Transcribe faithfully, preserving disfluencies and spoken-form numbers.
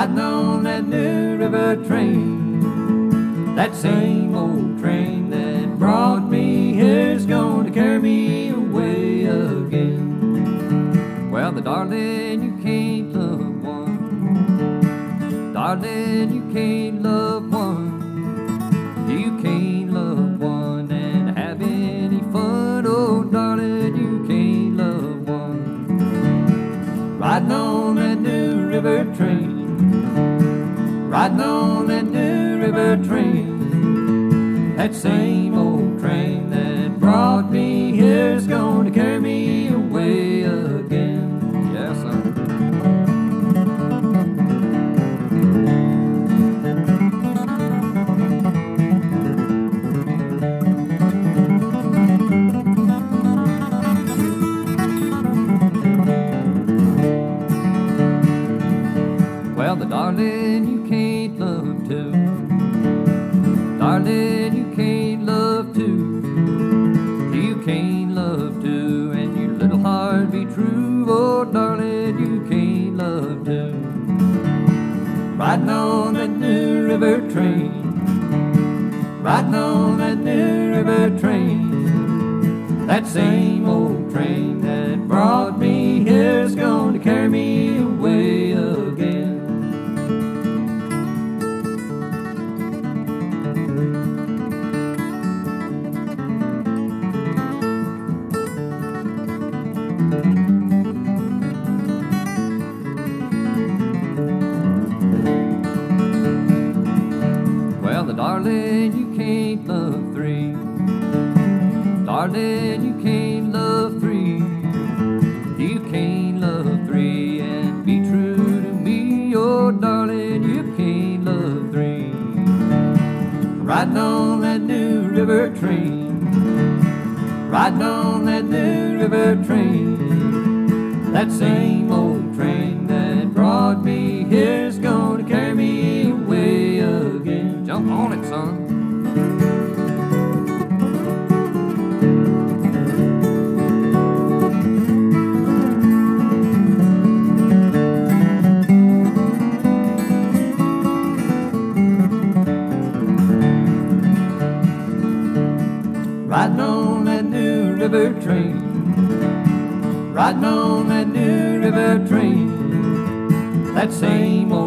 riding on that new river train. That same old train that brought me here's gonna carry me away again. Well, the darling, you can't love one. Darling, you can't love one. You can't love one and have any fun. Oh, darling, you can't love one. Riding on that new river train. Riding on that new river train. That same old train that brought me here's gonna carry me away again. Yes, sir. Well, the darling you can't love too. Darling, you can't love too. You can't love too, and your little heart be true. Oh, darling, you can't love too. Riding on that new river train. Riding on that new river train. That same old train that brought me here's gonna carry me away again. Well, the darling you can't love three. Darling, you can't love three. You can't love three and be true to me. Oh, darling, you can't love three. Riding on that new river train. Riding on that new river train. That same old train that brought me here's gonna carry me away again. Jump on it, son. Riding on that new river train. Riding on that new river train. That same old